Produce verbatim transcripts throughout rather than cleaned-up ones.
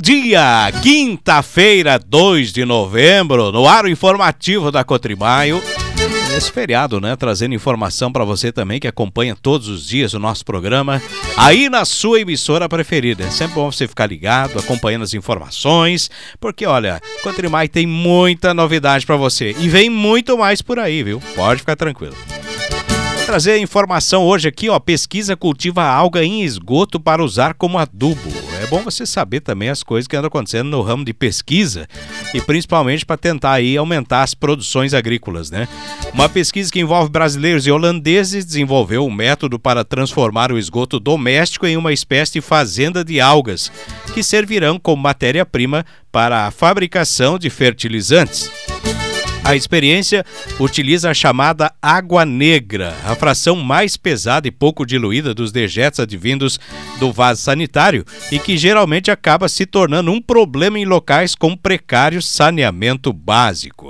dia, quinta-feira, dois de novembro, no ar o informativo da Cotrimaio. Esse feriado, né? Trazendo informação para você também que acompanha todos os dias o nosso programa aí na sua emissora preferida. É sempre bom você ficar ligado, acompanhando as informações, porque olha, Cotrimaio tem muita novidade para você e vem muito mais por aí, viu? Pode ficar tranquilo. Vou trazer a informação hoje aqui, ó, pesquisa cultiva alga em esgoto para usar como adubo. É bom você saber também as coisas que andam acontecendo no ramo de pesquisa e principalmente para tentar aí aumentar as produções agrícolas, né? Uma pesquisa que envolve brasileiros e holandeses desenvolveu um método para transformar o esgoto doméstico em uma espécie de fazenda de algas, que servirão como matéria-prima para a fabricação de fertilizantes. A experiência utiliza a chamada água negra, a fração mais pesada e pouco diluída dos dejetos advindos do vaso sanitário e que geralmente acaba se tornando um problema em locais com precário saneamento básico.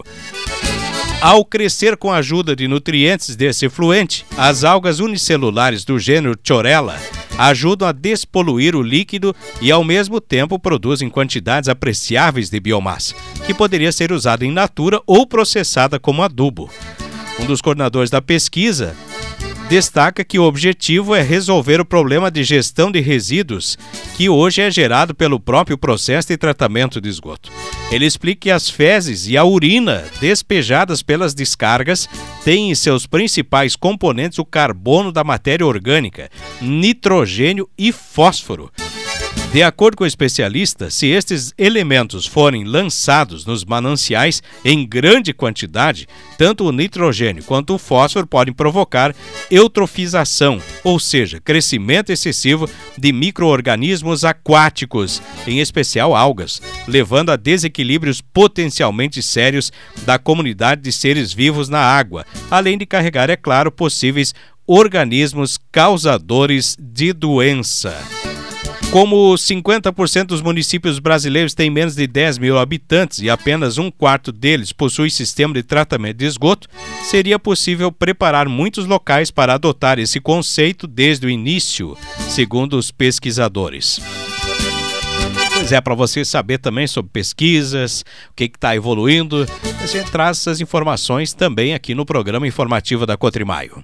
Ao crescer com a ajuda de nutrientes desse efluente, as algas unicelulares do gênero Chlorella ajudam a despoluir o líquido e, ao mesmo tempo, produzem quantidades apreciáveis de biomassa, que poderia ser usada em natura ou processada como adubo. Um dos coordenadores da pesquisa destaca que o objetivo é resolver o problema de gestão de resíduos que hoje é gerado pelo próprio processo de tratamento de esgoto. Ele explica que as fezes e a urina despejadas pelas descargas têm em seus principais componentes o carbono da matéria orgânica, nitrogênio e fósforo. De acordo com o especialista, se estes elementos forem lançados nos mananciais em grande quantidade, tanto o nitrogênio quanto o fósforo podem provocar eutrofização, ou seja, crescimento excessivo de micro-organismos aquáticos, em especial algas, levando a desequilíbrios potencialmente sérios da comunidade de seres vivos na água, além de carregar, é claro, possíveis organismos causadores de doença. Como cinquenta por cento dos municípios brasileiros têm menos de dez mil habitantes e apenas um quarto deles possui sistema de tratamento de esgoto, seria possível preparar muitos locais para adotar esse conceito desde o início, segundo os pesquisadores. Pois é, para você saber também sobre pesquisas, o que está evoluindo, a gente traz essas informações também aqui no programa informativo da Cotrimaio.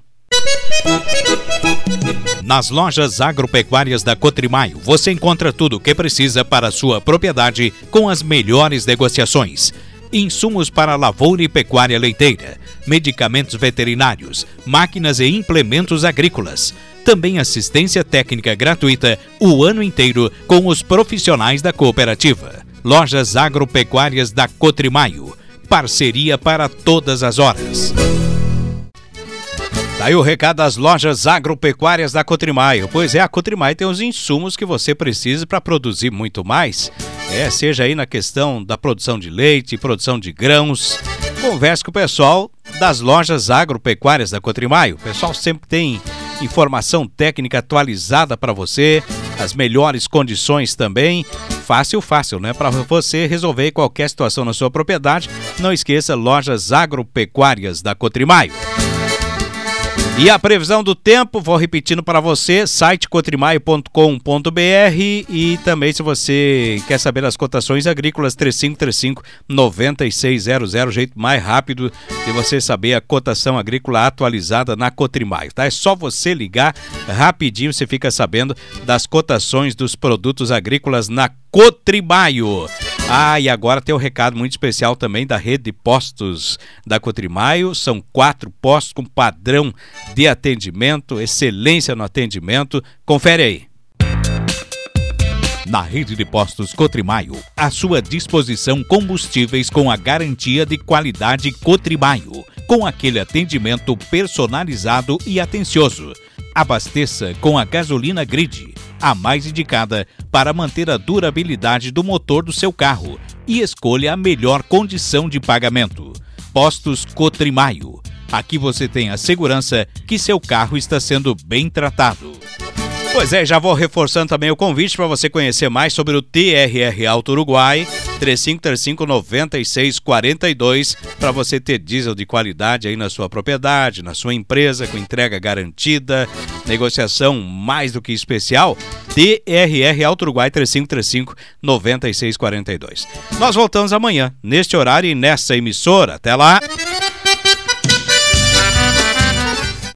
Nas lojas agropecuárias da Cotrimaio, você encontra tudo o que precisa para a sua propriedade com as melhores negociações. Insumos para lavoura e pecuária leiteira, medicamentos veterinários, máquinas e implementos agrícolas. Também assistência técnica gratuita o ano inteiro com os profissionais da cooperativa. Lojas agropecuárias da Cotrimaio. Parceria para todas as horas. Aí o recado das lojas agropecuárias da Cotrimaio. Pois é, a Cotrimaio tem os insumos que você precisa para produzir muito mais. É, seja aí na questão da produção de leite, produção de grãos. Converse com o pessoal das lojas agropecuárias da Cotrimaio. O pessoal sempre tem informação técnica atualizada para você, as melhores condições também. Fácil, fácil, né? Para você resolver qualquer situação na sua propriedade. Não esqueça, lojas agropecuárias da Cotrimaio. E a previsão do tempo, vou repetindo para você, site cotrimaio ponto com ponto br e também se você quer saber as cotações agrícolas, três cinco três cinco, nove seis zero zero, o jeito mais rápido de você saber a cotação agrícola atualizada na Cotrimaio, tá? É só você ligar rapidinho, você fica sabendo das cotações dos produtos agrícolas na Cotrimaio. Ah, e agora tem um recado muito especial também da rede de postos da Cotrimaio. São quatro postos com padrão de atendimento, excelência no atendimento. Confere aí. Na rede de postos Cotrimaio, à sua disposição combustíveis com a garantia de qualidade Cotrimaio, com aquele atendimento personalizado e atencioso. Abasteça com a gasolina Grid, a mais indicada para manter a durabilidade do motor do seu carro, e escolha a melhor condição de pagamento. Postos Cotrimaio. Aqui você tem a segurança que seu carro está sendo bem tratado. Pois é, já vou reforçando também o convite para você conhecer mais sobre o T R R Auto Uruguai, três cinco três cinco, nove seis quatro dois, para você ter diesel de qualidade aí na sua propriedade, na sua empresa, com entrega garantida, negociação mais do que especial. T R R Auto Uruguai, três cinco três cinco, nove seis quatro dois. Nós voltamos amanhã, neste horário e nessa emissora. Até lá!